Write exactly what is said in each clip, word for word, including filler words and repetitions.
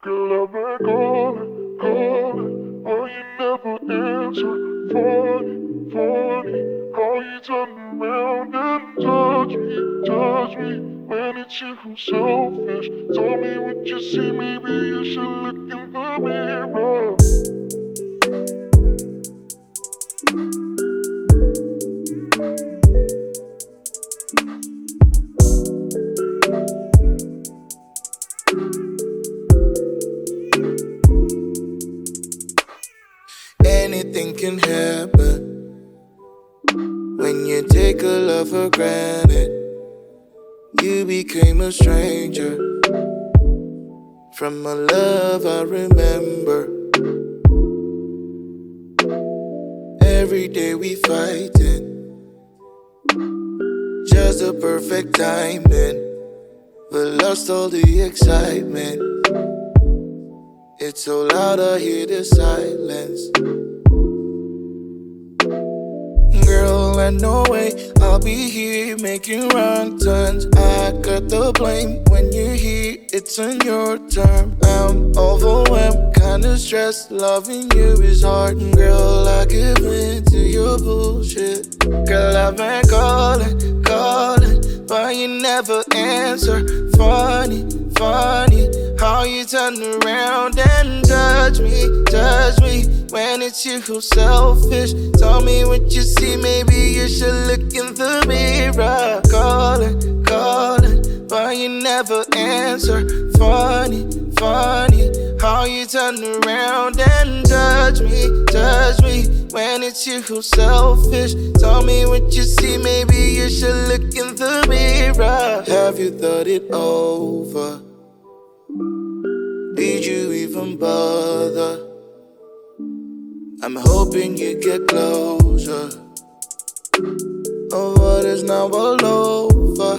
Girl, I've been calling, calling, but you never answer. Funny, funny, how you turn around and touch me, touch me. When it's you who's selfish, tell me what you see, maybe you should look in the mirror. Anything can happen when you take a love for granted. You became a stranger from a love I remember. Every day we fighting, just the perfect timing. We lost all the excitement. It's so loud I hear the silence. Girl, I know way I'll be here making wrong turns. I got the blame when you're here, it's on your term. I'm overwhelmed, kinda stressed, loving you is hard. Girl, I give in to your bullshit. Girl, I've been calling, calling, but you never answer. Funny, funny, how you turn around and judge me, judge me. When it's you who's selfish, tell me what you see, maybe you should look in the mirror. Calling, calling, but you never answer. Funny, funny, how you turn around and judge me, judge me. When it's you who's selfish, tell me what you see, maybe you should look in the mirror. Have you thought it over? Did you even bother? I'm hoping you get closer. Oh, what is now all over?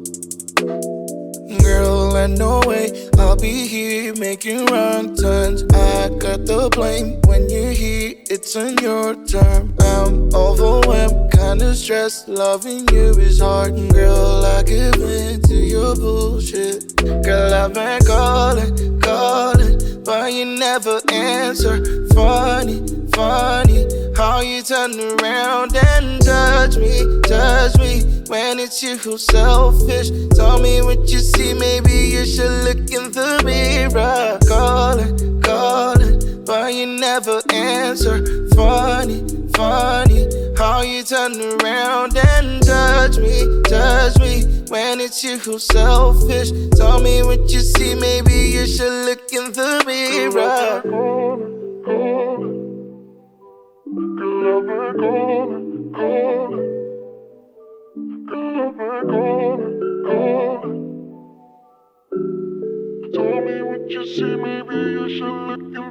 Girl, I know way I'll be here making wrong turns. I got the blame when you're here, it's on your term. I'm overwhelmed, kinda stressed, loving you is hard. Girl, I give in to your bullshit. Girl, I've been calling, calling, but you never answer. Funny, funny, how you turn around and judge me, judge me. When it's you who's selfish, tell me what you see, maybe you should look in the mirror. Calling, calling, but you never answer. Funny, funny, how you turn around and judge me, judge me. When it's you who's selfish, tell me what you see, maybe you should look in the mirror. Calling, calling, girl, I've been calling, calling. Girl, I've been calling, calling. Tell me what you see, maybe you should look in